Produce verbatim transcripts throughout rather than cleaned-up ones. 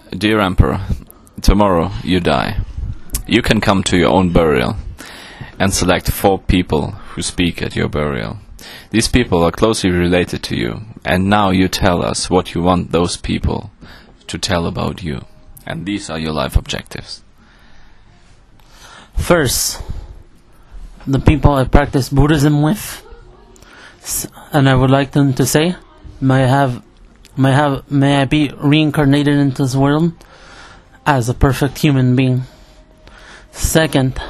Dear Emperor, tomorrow you die. You can come to your own burial and select four people who speak at your burial. These people are closely related to you, and now you tell us what you want those people to tell about you. And these are your life objectives. First, the people I practice Buddhism with, and I would like them to say, may I have, may I have, may I be reincarnated into this world as a perfect human being. Second,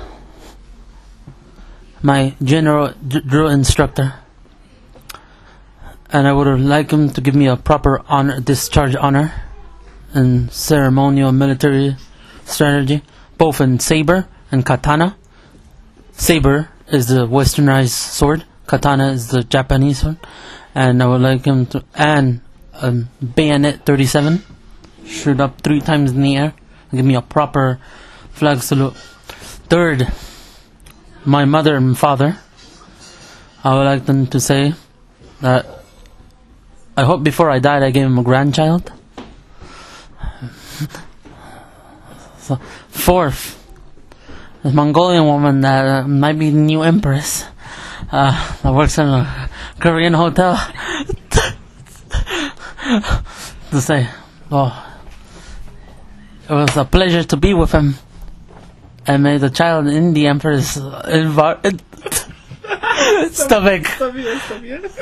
my general drill instructor, and I would like him to give me a proper honor, discharge honor, in ceremonial military strategy, both in saber and katana. Saber is the westernized sword, katana is the Japanese sword, and I would like him to, and um, bayonet thirty-seven, shoot up three times in the air, give me a proper flag salute. Third, my mother and father, I would like them to say that I hope before I died I gave him a grandchild. So, fourth, this Mongolian woman that uh, might be the new empress, uh, that works in a Korean hotel, to say, oh, it was a pleasure to be with him, and may the child in the empress uh, invo- stomach